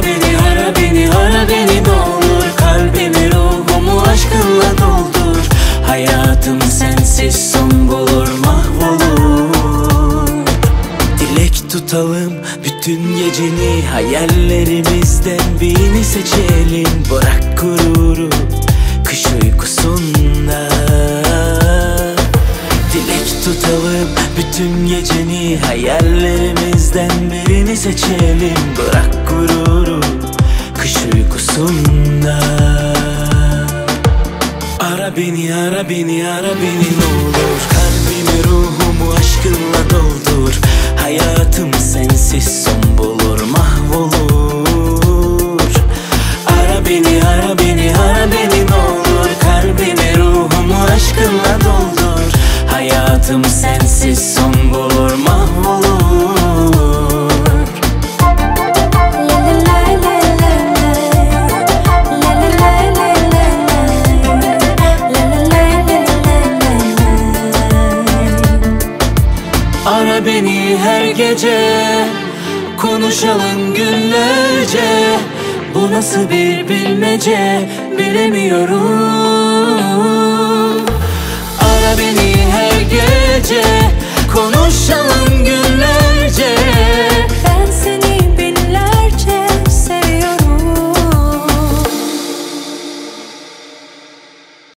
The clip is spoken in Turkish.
beni, ara beni, ara beni ne olur. Kalbimi, ruhumu aşkınla doldur. Hayatım sensiz son bulur, mahvolur. Dilek tutalım bütün geceni, hayallerimizden birini seçelim. Bırak gururu kış uykusunda. Dilek tutalım bütün geceni, hayallerimizden birini seçelim. Bırak gururu kış uykusunda. Ara beni, ara beni, ara beni ne olur. Kalbimi, ruhumu aşkınla doldur. Hayatım sensiz son bulur, mahvolur. Ara beni, ara beni, ara beni ne olur. Kalbimi, ruhumu aşkınla doldur. Hayatım sensiz son bulur, mahvolur. Ara beni her gece, konuşalım günlerce. Bu nasıl bir bilmece, bilemiyorum. Ara beni